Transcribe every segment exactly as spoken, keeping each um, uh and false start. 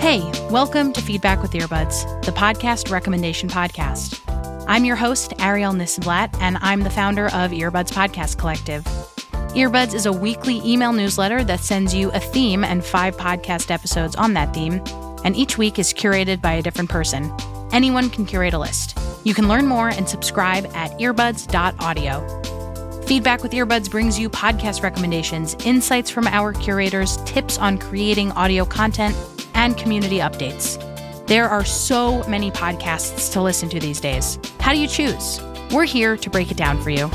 Hey, welcome to Feedback with Earbuds, the podcast recommendation podcast. I'm your host, Ariel Nissenblatt, and I'm the founder of Earbuds Podcast Collective. Earbuds is a weekly email newsletter that sends you a theme and five podcast episodes on that theme, and each week is curated by a different person. Anyone can curate a list. You can learn more and subscribe at earbuds dot audio. Feedback with Earbuds brings you podcast recommendations, insights from our curators, tips on creating audio content, and community updates. There are so many podcasts to listen to these days. How do you choose? We're here to break it down for you.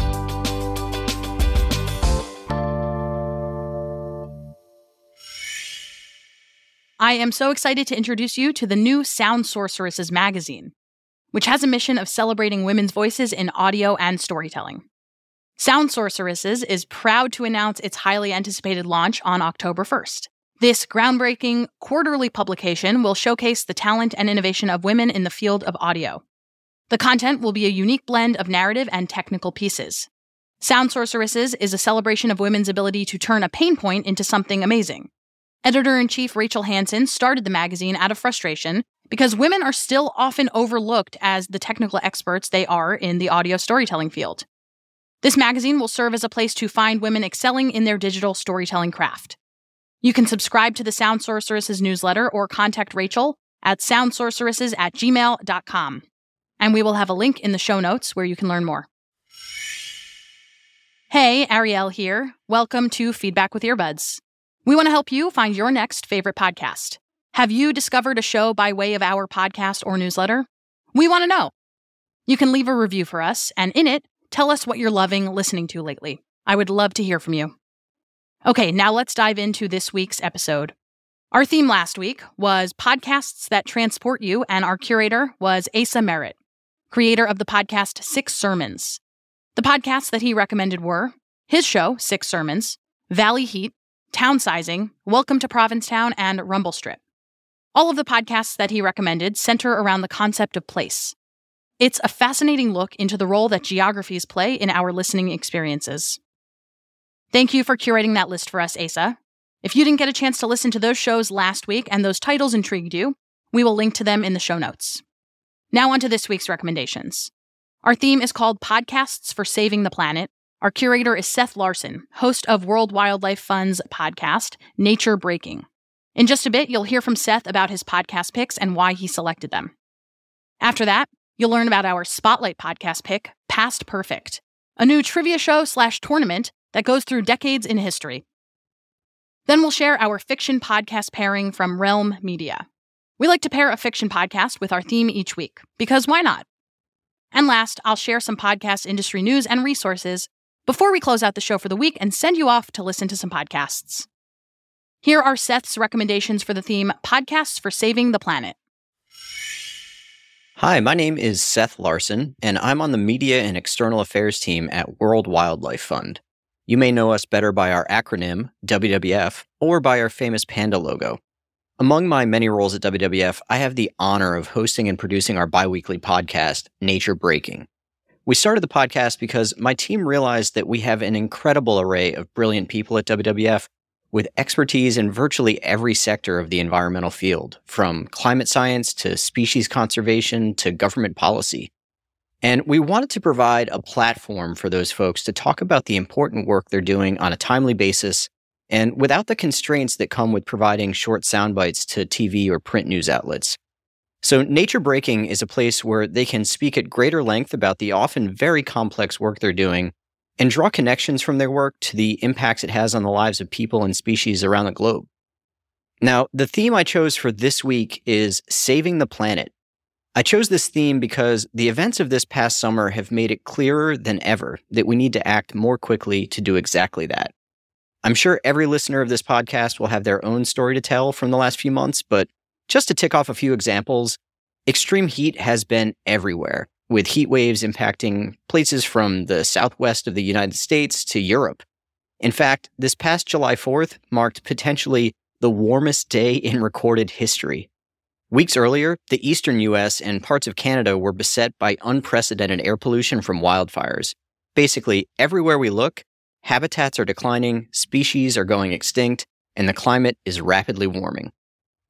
I am so excited to introduce you to the new Sound Sorceresses magazine, which has a mission of celebrating women's voices in audio and storytelling. Sound Sorceresses is proud to announce its highly anticipated launch on October first. This groundbreaking quarterly publication will showcase the talent and innovation of women in the field of audio. The content will be a unique blend of narrative and technical pieces. Sound Sorceresses is a celebration of women's ability to turn a pain point into something amazing. Editor-in-Chief Rachel Hansen started the magazine out of frustration because women are still often overlooked as the technical experts they are in the audio storytelling field. This magazine will serve as a place to find women excelling in their digital storytelling craft. You can subscribe to the Sound Sorceresses newsletter or contact Rachel at sound sorceresses at gmail dot com. And we will have a link in the show notes where you can learn more. Hey, Ariel here. Welcome to Feedback with Earbuds. We want to help you find your next favorite podcast. Have you discovered a show by way of our podcast or newsletter? We want to know. You can leave a review for us, and in it, tell us what you're loving listening to lately. I would love to hear from you. Okay, now let's dive into this week's episode. Our theme last week was podcasts that transport you, and our curator was Asa Merritt, creator of the podcast Six Sermons. The podcasts that he recommended were his show, Six Sermons, Valley Heat, Town Sizing, Welcome to Provincetown, and Rumble Strip. All of the podcasts that he recommended center around the concept of place. It's a fascinating look into the role that geographies play in our listening experiences. Thank you for curating that list for us, Asa. If you didn't get a chance to listen to those shows last week and those titles intrigued you, we will link to them in the show notes. Now on to this week's recommendations. Our theme is called Podcasts for Saving the Planet. Our curator is Seth Larson, host of World Wildlife Fund's podcast, Nature Breaking. In just a bit, you'll hear from Seth about his podcast picks and why he selected them. After that, you'll learn about our Spotlight podcast pick, Past Perfect, a new trivia show slash tournament that goes through decades in history. Then we'll share our fiction podcast pairing from Realm Media. We like to pair a fiction podcast with our theme each week, because why not? And last, I'll share some podcast industry news and resources before we close out the show for the week and send you off to listen to some podcasts. Here are Seth's recommendations for the theme, Podcasts for Saving the Planet. Hi, my name is Seth Larson, and I'm on the Media and External Affairs team at World Wildlife Fund. You may know us better by our acronym, W W F, or by our famous panda logo. Among my many roles at W W F, I have the honor of hosting and producing our biweekly podcast, Nature Breaking. We started the podcast because my team realized that we have an incredible array of brilliant people at W W F with expertise in virtually every sector of the environmental field, from climate science to species conservation to government policy. And we wanted to provide a platform for those folks to talk about the important work they're doing on a timely basis and without the constraints that come with providing short sound bites to T V or print news outlets. So Nature Breaking is a place where they can speak at greater length about the often very complex work they're doing and draw connections from their work to the impacts it has on the lives of people and species around the globe. Now, the theme I chose for this week is Saving the Planet. I chose this theme because the events of this past summer have made it clearer than ever that we need to act more quickly to do exactly that. I'm sure every listener of this podcast will have their own story to tell from the last few months, but just to tick off a few examples, extreme heat has been everywhere, with heat waves impacting places from the southwest of the United States to Europe. In fact, this past July fourth marked potentially the warmest day in recorded history. Weeks earlier, the eastern U S and parts of Canada were beset by unprecedented air pollution from wildfires. Basically, everywhere we look, habitats are declining, species are going extinct, and the climate is rapidly warming.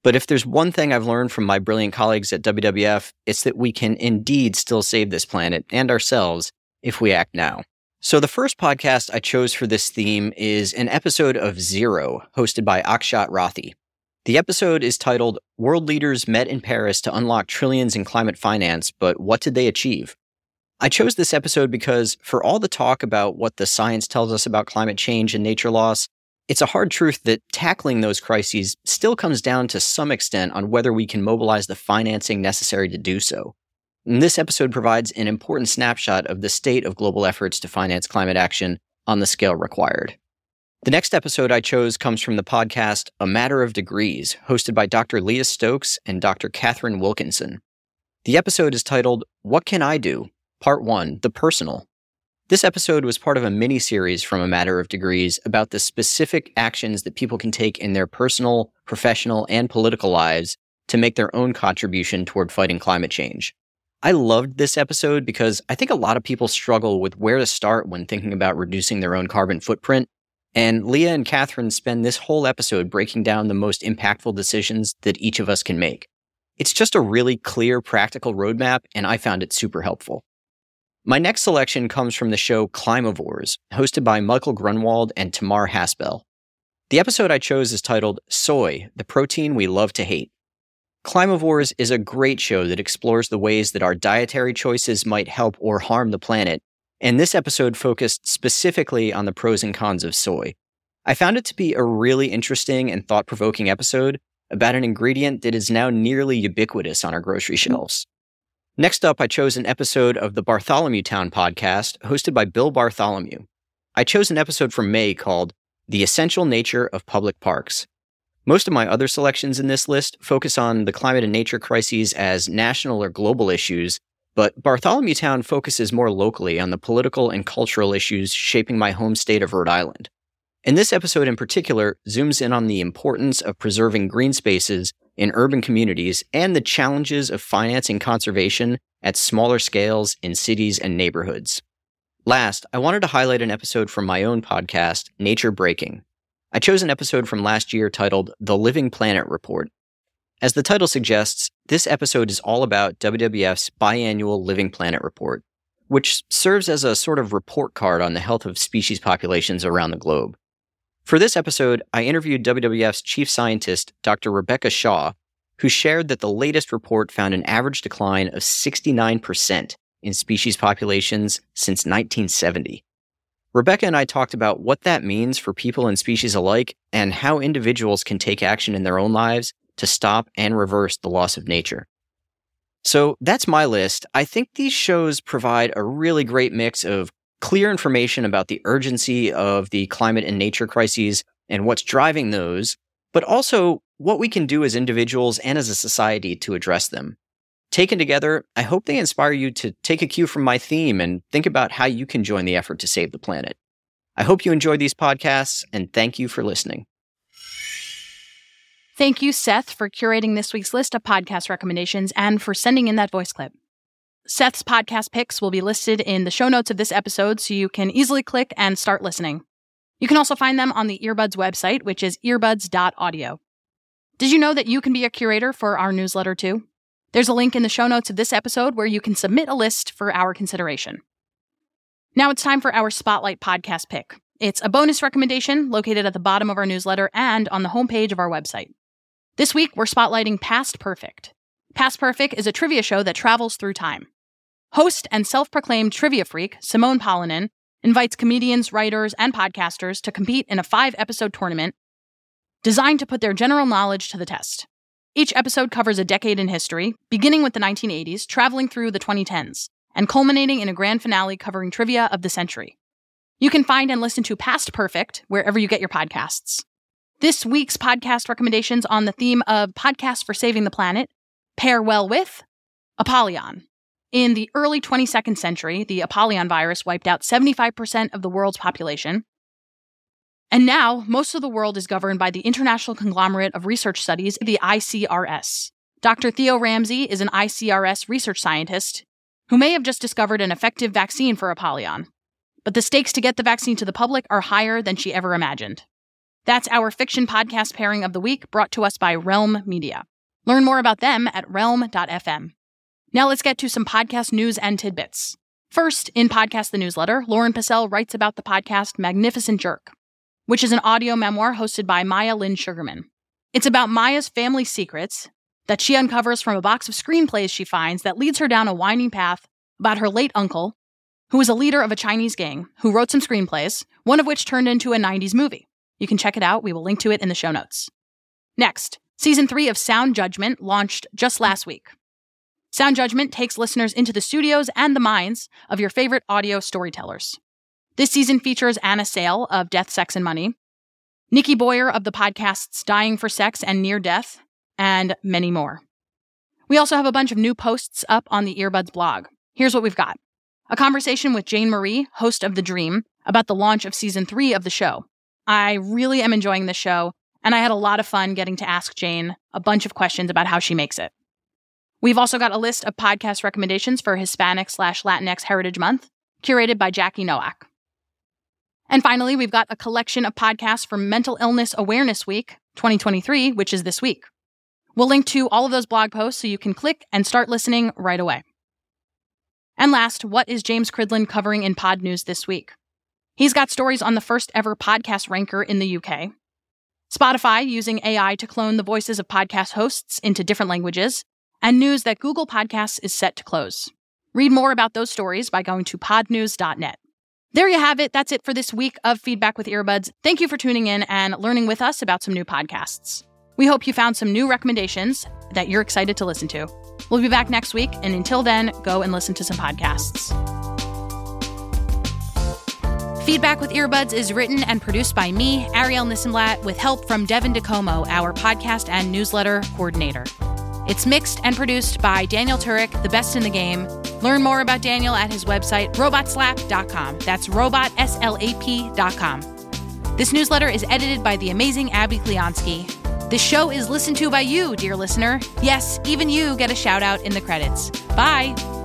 But if there's one thing I've learned from my brilliant colleagues at W W F, it's that we can indeed still save this planet and ourselves if we act now. So the first podcast I chose for this theme is an episode of Zero, hosted by Akshat Rathi. The episode is titled, World Leaders Met in Paris to Unlock Trillions in Climate Finance, but What Did They Achieve? I chose this episode because, for all the talk about what the science tells us about climate change and nature loss, it's a hard truth that tackling those crises still comes down to some extent on whether we can mobilize the financing necessary to do so. And this episode provides an important snapshot of the state of global efforts to finance climate action on the scale required. The next episode I chose comes from the podcast A Matter of Degrees, hosted by Doctor Leah Stokes and Doctor Catherine Wilkinson. The episode is titled, What Can I Do? Part one, The Personal. This episode was part of a mini-series from A Matter of Degrees about the specific actions that people can take in their personal, professional, and political lives to make their own contribution toward fighting climate change. I loved this episode because I think a lot of people struggle with where to start when thinking about reducing their own carbon footprint, and Leah and Catherine spend this whole episode breaking down the most impactful decisions that each of us can make. It's just a really clear, practical roadmap, and I found it super helpful. My next selection comes from the show Climavores, hosted by Michael Grunwald and Tamar Haspel. The episode I chose is titled Soy, the Protein We Love to Hate. Climavores is a great show that explores the ways that our dietary choices might help or harm the planet, and this episode focused specifically on the pros and cons of soy. I found it to be a really interesting and thought-provoking episode about an ingredient that is now nearly ubiquitous on our grocery shelves. Next up, I chose an episode of the Bartholomew Town podcast, hosted by Bill Bartholomew. I chose an episode from May called The Essential Nature of Public Parks. Most of my other selections in this list focus on the climate and nature crises as national or global issues, but Bartholomew Town focuses more locally on the political and cultural issues shaping my home state of Rhode Island. And this episode in particular zooms in on the importance of preserving green spaces in urban communities and the challenges of financing conservation at smaller scales in cities and neighborhoods. Last, I wanted to highlight an episode from my own podcast, Nature Breaking. I chose an episode from last year titled The Living Planet Report. As the title suggests, this episode is all about W W F's biannual Living Planet Report, which serves as a sort of report card on the health of species populations around the globe. For this episode, I interviewed W W F's chief scientist, Doctor Rebecca Shaw, who shared that the latest report found an average decline of sixty-nine percent in species populations since nineteen seventy. Rebecca and I talked about what that means for people and species alike and how individuals can take action in their own lives to stop and reverse the loss of nature. So that's my list. I think these shows provide a really great mix of clear information about the urgency of the climate and nature crises and what's driving those, but also what we can do as individuals and as a society to address them. Taken together, I hope they inspire you to take a cue from my theme and think about how you can join the effort to save the planet. I hope you enjoyed these podcasts, and thank you for listening. Thank you, Seth, for curating this week's list of podcast recommendations and for sending in that voice clip. Seth's podcast picks will be listed in the show notes of this episode, so you can easily click and start listening. You can also find them on the Earbuds website, which is earbuds dot audio. Did you know that you can be a curator for our newsletter too? There's a link in the show notes of this episode where you can submit a list for our consideration. Now it's time for our Spotlight podcast pick. It's a bonus recommendation located at the bottom of our newsletter and on the homepage of our website. This week, we're spotlighting Past Perfect. Past Perfect is a trivia show that travels through time. Host and self-proclaimed trivia freak, Simone Polinen, invites comedians, writers, and podcasters to compete in a five-episode tournament designed to put their general knowledge to the test. Each episode covers a decade in history, beginning with the nineteen eighties, traveling through the twenty tens, and culminating in a grand finale covering trivia of the century. You can find and listen to Past Perfect wherever you get your podcasts. This week's podcast recommendations on the theme of podcasts for saving the planet pair well with Apollyon. In the early twenty-second century, the Apollyon virus wiped out seventy-five percent of the world's population. And now, most of the world is governed by the International Conglomerate of Research Studies, the I C R S. Doctor Theo Ramsey is an I C R S research scientist who may have just discovered an effective vaccine for Apollyon. But the stakes to get the vaccine to the public are higher than she ever imagined. That's our fiction podcast pairing of the week, brought to us by Realm Media. Learn more about them at realm dot f m. Now let's get to some podcast news and tidbits. First, in Podcast the Newsletter, Lauren Passell writes about the podcast Magnificent Jerk, which is an audio memoir hosted by Maya Lynn Sugarman. It's about Maya's family secrets that she uncovers from a box of screenplays she finds that leads her down a winding path about her late uncle, who was a leader of a Chinese gang who wrote some screenplays, one of which turned into a nineties movie. You can check it out. We will link to it in the show notes. Next, Season three of Sound Judgment launched just last week. Sound Judgment takes listeners into the studios and the minds of your favorite audio storytellers. This season features Anna Sale of Death, Sex, and Money, Nikki Boyer of the podcasts Dying for Sex and Near Death, and many more. We also have a bunch of new posts up on the Earbuds blog. Here's what we've got. A conversation with Jane Marie, host of The Dream, about the launch of Season three of the show. I really am enjoying this show, and I had a lot of fun getting to ask Jane a bunch of questions about how she makes it. We've also got a list of podcast recommendations for Hispanic slash Latinx Heritage Month, curated by Jackie Nowak. And finally, we've got a collection of podcasts for Mental Illness Awareness Week twenty twenty-three, which is this week. We'll link to all of those blog posts so you can click and start listening right away. And last, what is James Cridland covering in Pod News this week? He's got stories on the first ever podcast ranker in the U K, Spotify using A I to clone the voices of podcast hosts into different languages, and news that Google Podcasts is set to close. Read more about those stories by going to pod news dot net. There you have it. That's it for this week of Feedback with Earbuds. Thank you for tuning in and learning with us about some new podcasts. We hope you found some new recommendations that you're excited to listen to. We'll be back next week, and until then, go and listen to some podcasts. Feedback with Earbuds is written and produced by me, Ariel Nissenblatt, with help from Devin DeComo, our podcast and newsletter coordinator. It's mixed and produced by Daniel Turek, the best in the game. Learn more about Daniel at his website, robot slap dot com. That's robot slap dot com. This newsletter is edited by the amazing Abby Kleonsky. This show is listened to by you, dear listener. Yes, even you get a shout out in the credits. Bye.